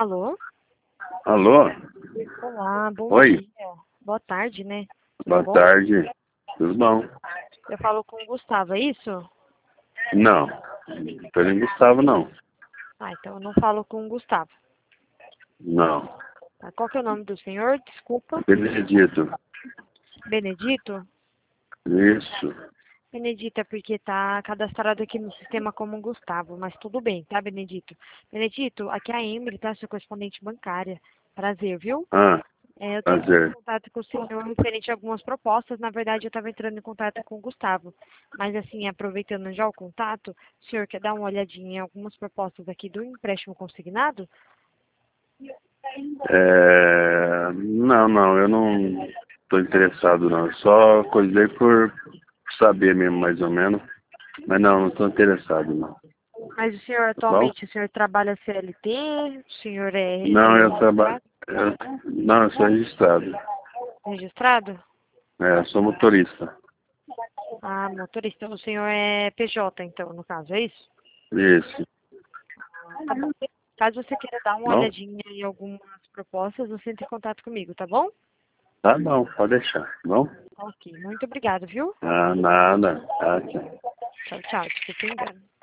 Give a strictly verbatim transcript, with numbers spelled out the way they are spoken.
Alô? Alô? Olá, bom Oi. dia. Boa tarde, né? Tudo Boa bom? tarde. Tudo bom? Eu falo com o Gustavo, é isso? Não. Pelo Gustavo, não. Ah, então eu não falo com o Gustavo. Não. Tá? Qual que é o nome do senhor? Desculpa. Benedito. Benedito? Isso. Benedito é porque tá cadastrado aqui no sistema como Gustavo, mas tudo bem, tá, Benedito? Benedito, aqui é a Emily, tá? Sua correspondente bancária. Prazer, viu? Ah, É, eu tô entrando em prazer. contato com o senhor referente a algumas propostas. Na verdade, eu estava entrando em contato com o Gustavo. Mas, assim, aproveitando já o contato, o senhor quer dar uma olhadinha em algumas propostas aqui do empréstimo consignado? É... Não, não, eu não estou interessado, não. Eu só coisei por saber mesmo, mais ou menos. Mas não, não estou interessado, não. Mas o senhor, Tá bom? atualmente, o senhor trabalha C L T? O senhor é, Não, é eu trabalho... registrado? Eu... Não, eu sou registrado. Registrado? É, eu sou motorista. Ah, motorista. O senhor é P J, então, no caso, é isso? Isso. Tá bom. Caso você queira dar uma Não? olhadinha em algumas propostas, você entre em contato comigo, tá bom? Tá bom, pode deixar, tá bom? Ok, muito obrigado, viu? Ah, nada. Ah, tchau. Tchau, tchau. Desculpa o engano.